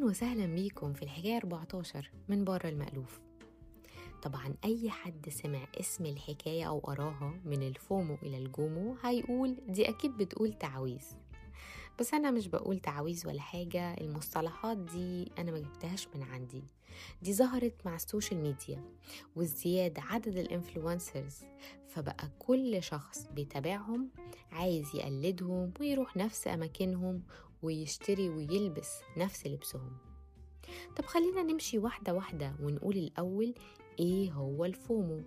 أهلا وسهلا بيكم في الحكاية 14 من بره المألوف. طبعا أي حد سمع اسم الحكاية أو قراها من الفومو إلى الجومو هيقول دي أكيد بتقول تعويذ. بس أنا مش بقول تعويذ ولا حاجة، المصطلحات دي أنا ما جبتهاش من عندي، دي ظهرت مع السوشيال ميديا وازدياد عدد الانفلونسرز، فبقى كل شخص بيتابعهم عايز يقلدهم ويروح نفس أماكنهم ويشتري ويلبس نفس لبسهم. طب خلينا نمشي واحدة واحدة ونقول الأول إيه هو الفومو.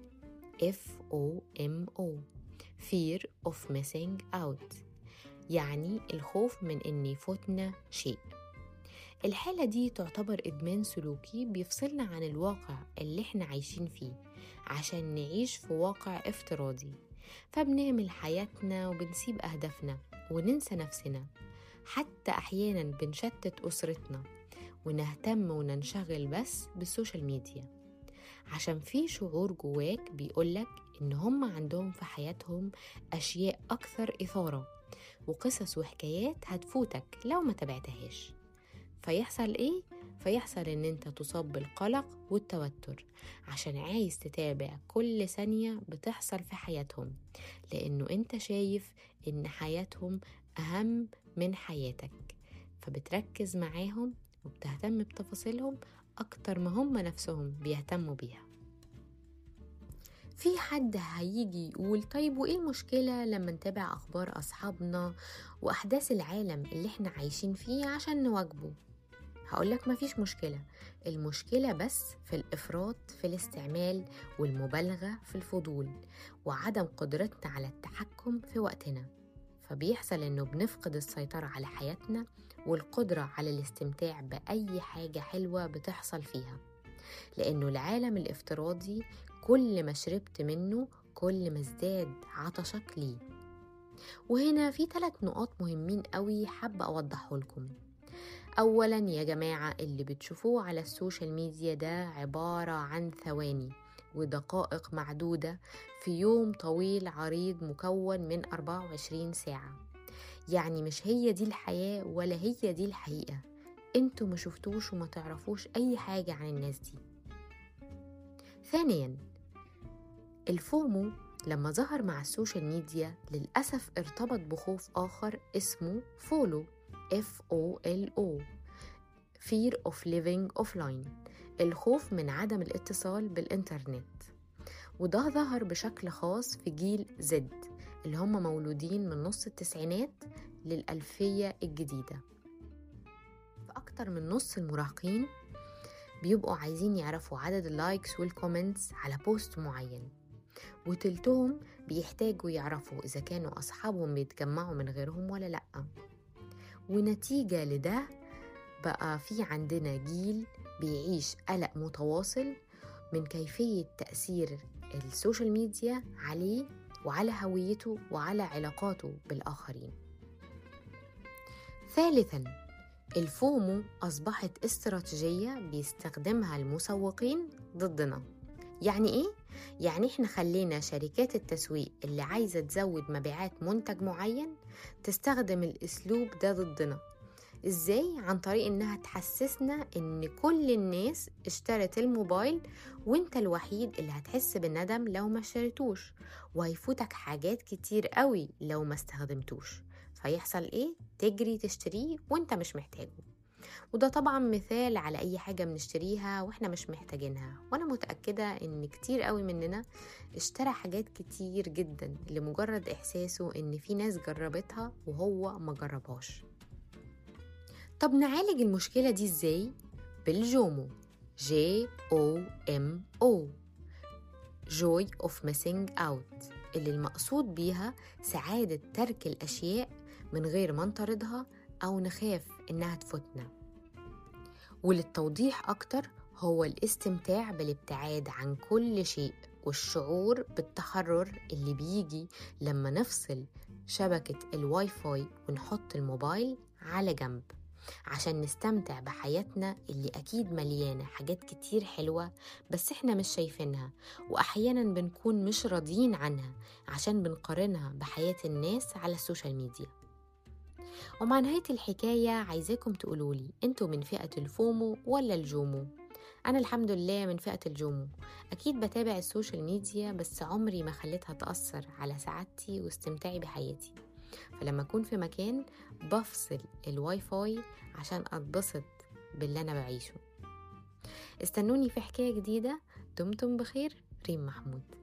FOMO Fear of Missing Out، يعني الخوف من إن يفوتنا شيء. الحالة دي تعتبر إدمان سلوكي بيفصلنا عن الواقع اللي احنا عايشين فيه عشان نعيش في واقع افتراضي، فبنعمل حياتنا وبنسيب أهدافنا وننسى نفسنا، حتى أحيانا بنشتت أسرتنا ونهتم وننشغل بس بالسوشيال ميديا، عشان في شعور جواك بيقولك إن هم عندهم في حياتهم أشياء أكثر إثارة وقصص وحكايات هتفوتك لو ما تابعتهاش. فيحصل إيه؟ فيحصل إن أنت تصاب بالقلق والتوتر عشان عايز تتابع كل ثانية بتحصل في حياتهم، لأنه أنت شايف إن حياتهم أهم من حياتك، فبتركز معاهم وبتهتم بتفاصيلهم أكتر ما هم نفسهم بيهتموا بيها. في حد هيجي يقول طيب وإيه المشكلة لما نتابع أخبار أصحابنا وأحداث العالم اللي احنا عايشين فيه عشان نواجبه؟ هقولك مفيش مشكلة، المشكلة بس في الإفراط في الاستعمال والمبالغة في الفضول وعدم قدرتنا على التحكم في وقتنا، فبيحصل إنه بنفقد السيطرة على حياتنا والقدرة على الاستمتاع بأي حاجة حلوة بتحصل فيها، لأنه العالم الافتراضي كل ما شربت منه كل ما ازداد عطشك ليه. وهنا في 3 نقاط مهمين قوي حابة أوضحه لكم. أولا يا جماعة، اللي بتشوفوه على السوشيال ميديا ده عبارة عن ثواني ودقائق معدودة في يوم طويل عريض مكون من 24 ساعة، يعني مش هي دي الحياة ولا هي دي الحقيقة. انتوا ما شفتوش وما تعرفوش أي حاجة عن الناس دي. ثانيا، الفومو لما ظهر مع السوشيال ميديا للأسف ارتبط بخوف آخر اسمه فولو FOLO Fear of Living Offline، الخوف من عدم الاتصال بالإنترنت، وده ظهر بشكل خاص في جيل زد اللي هم مولودين من نص التسعينات للألفية الجديدة. فأكتر من نص المراهقين بيبقوا عايزين يعرفوا عدد اللايكس والكومنتس على بوست معين، وتلتهم بيحتاجوا يعرفوا إذا كانوا أصحابهم بيتجمعوا من غيرهم ولا لأ. ونتيجة لده بقى في عندنا جيل بيعيش قلق متواصل من كيفية تأثير السوشيال ميديا عليه وعلى هويته وعلى علاقاته بالآخرين. ثالثاً، الفومو أصبحت استراتيجية بيستخدمها المسوقين ضدنا. يعني إيه؟ يعني إحنا خلينا شركات التسويق اللي عايزة تزود مبيعات منتج معين تستخدم الأسلوب ده ضدنا. إزاي؟ عن طريق إنها تحسسنا إن كل الناس اشترت الموبايل وإنت الوحيد اللي هتحس بالندم لو ما اشتريتوش، وهيفوتك حاجات كتير قوي لو ما استخدمتوش. فيحصل إيه؟ تجري تشتريه وإنت مش محتاجه. وده طبعا مثال على أي حاجة بنشتريها وإحنا مش محتاجينها، وأنا متأكدة إن كتير قوي مننا اشترى حاجات كتير جدا لمجرد إحساسه إن في ناس جربتها وهو ما جربهاش. طب نعالج المشكلة دي إزاي؟ بالجومو JOMO Joy of Missing Out، اللي المقصود بيها سعادة ترك الأشياء من غير ما نطردها أو نخاف إنها تفوتنا. وللتوضيح أكتر، هو الاستمتاع بالابتعاد عن كل شيء والشعور بالتحرر اللي بيجي لما نفصل شبكة الواي فاي ونحط الموبايل على جنب عشان نستمتع بحياتنا اللي أكيد مليانة حاجات كتير حلوة بس إحنا مش شايفينها، وأحيانا بنكون مش راضيين عنها عشان بنقارنها بحياة الناس على السوشيال ميديا. ومع نهاية الحكاية عايزاكم تقولولي انتوا من فئة الفومو ولا الجومو؟ أنا الحمد لله من فئة الجومو. أكيد بتابع السوشيال ميديا بس عمري ما خليتها تأثر على سعادتي واستمتاعي بحياتي، فلما أكون في مكان بفصل الواي فاي عشان أتبسط باللي أنا بعيشه. استنوني في حكاية جديدة. دمتم بخير. ريم محمود.